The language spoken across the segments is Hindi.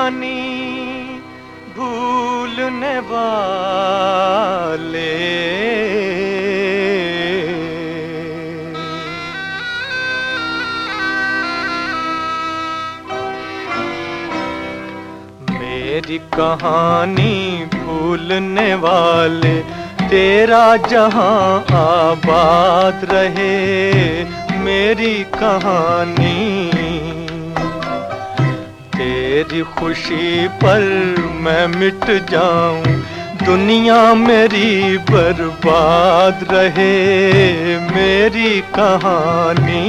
कहानी भूलने वाले। मेरी कहानी भूलने वाले, तेरा जहां आबाद रहे। मेरी कहानी तेरी खुशी पर मैं मिट जाऊं, दुनिया मेरी बर्बाद रहे। मेरी कहानी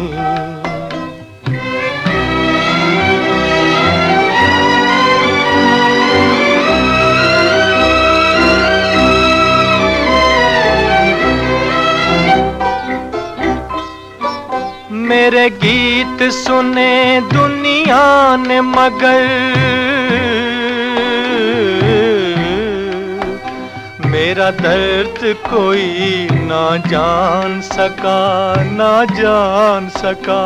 मेरे गीत सुने दुनिया ने मगर मेरा दर्द कोई ना जान सका, ना जान सका।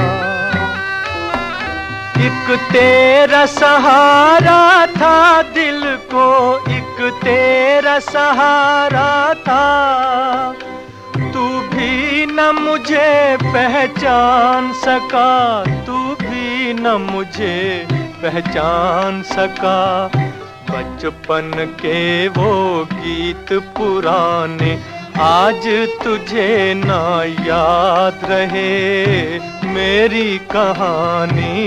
एक तेरा सहारा था दिल को, एक तेरा सहारा था। तू भी न मुझे पहचान सका, तू भी न मुझे पहचान सका। बचपन के वो गीत पुराने आज तुझे ना याद रहे। मेरी कहानी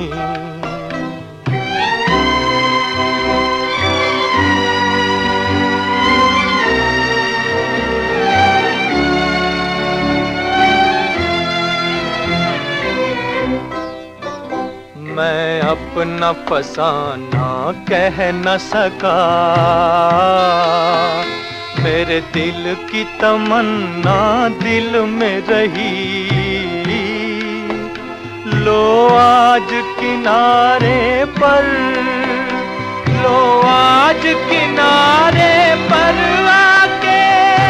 मैं अपना फसाना कह न सका, मेरे दिल की तमन्ना दिल में रही। लो आज किनारे पर, लो आज किनारे पर आके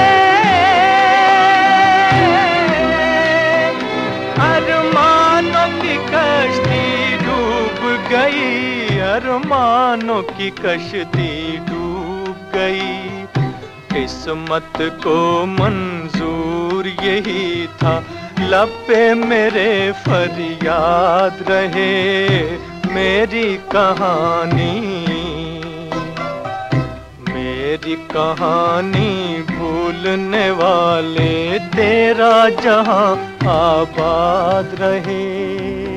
अरमानों की कश्ती गई, अरमानों की कश्ती डूब गई। किस्मत को मंजूर यही था, लब पे मेरे फरियाद रहे। मेरी कहानी, मेरी कहानी भूलने वाले, तेरा जहां आबाद रहे।